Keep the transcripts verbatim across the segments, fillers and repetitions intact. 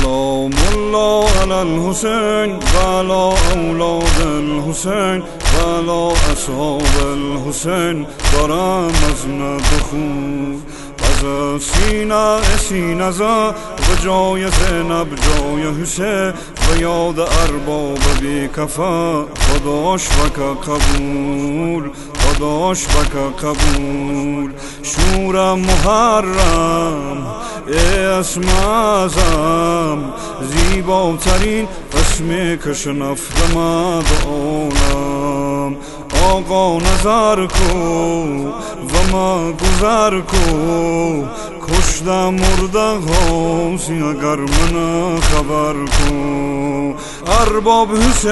سلام الله علی الحسین و علی اولاد الحسین و علی اصحاب الحسین. دارم از ندخون از سینه سینه زا و جای زینب جای حسین و یاد ارباب بی کفا. خداش بک قبول خداش بک قبول. شور محرم ای اسم اعظم زیباترین اسمی که شنفتم عالم. آقا نظر کو و ما گذر کو کشتم مرده غوثی اگر من خبر کو. ارباب حسین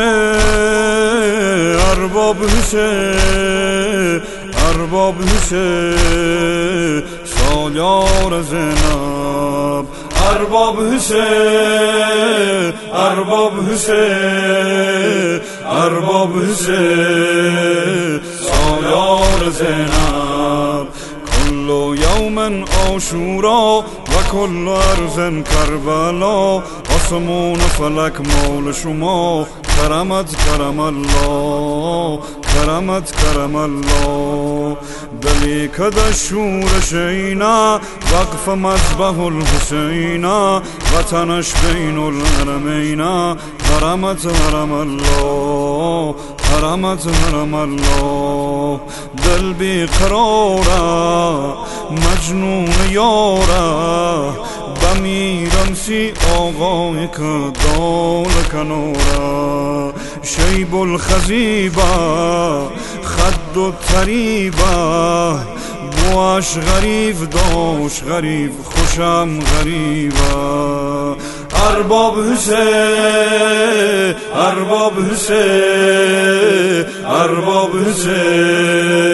ارباب حسین ارباب حسین سالیار زینب. ارباب حسین ارباب حسین ارباب حسین سالیار زینب. کل یوم عاشورا و کل ارض کربلا. آسمون فلک مول شما کرمت کرم الله کرمت کرم الله. دلی که در شورش اینا وقف مذبح الحسینا. وطنش بین الحرمین حرمت حرم الله حرمت حرم الله. دل بی قراره مجنون یاره بمیرم سی آقای که دال کناره. شیب الخزیبه خد و تریبه بواش غریب داش غریب خوشم غریبه. ارباب حسین ارباب حسین ارباب حسین